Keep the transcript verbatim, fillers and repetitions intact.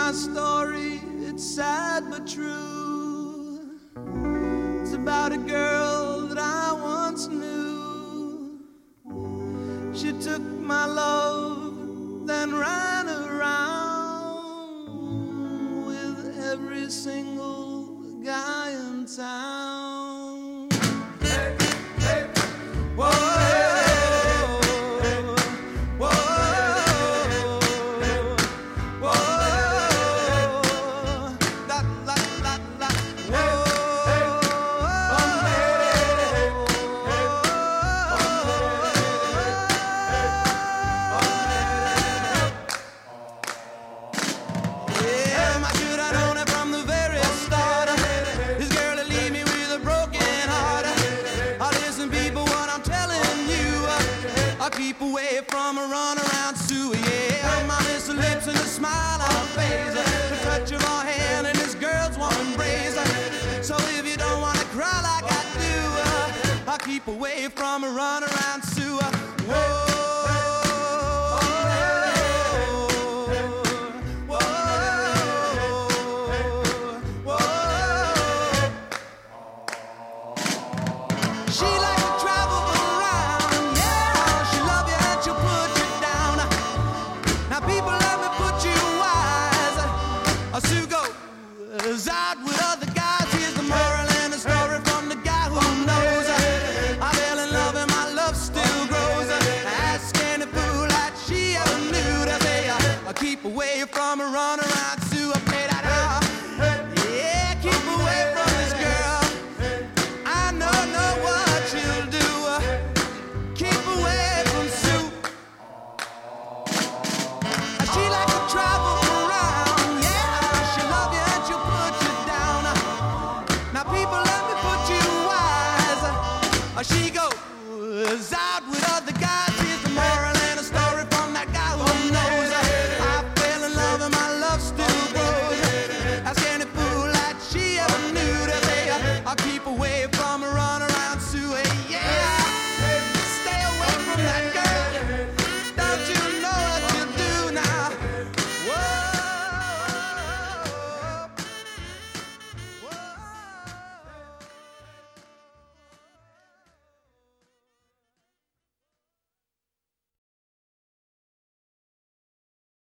my story, it's sad but true. It's about a girl that I once knew. She took my love, then ran around with every single guy in town. Hey, hey, whoa. Keep away from a runaround Sue, yeah. My little lips and a smile on her face, the touch of her hand and this girl's warm embrace. So if you don't wanna cry like I do, I'll keep away from a runaround Sue. Whoa. Sue goes out with other guys. Here's the moral and the story from the guy who knows. I fell in love and my love still grows. Ask any fool that she ever knew to say, I keep away from a runaround Sue. I play that out. Yeah, keep away from this girl. I know, know what she'll do. Keep away from Sue. She like to travel. She goes out with other guys. Here's the moral and a story from that guy who knows. I fell in love and my love still grows. Ask any fool that she ever knew to say, I'll keep away from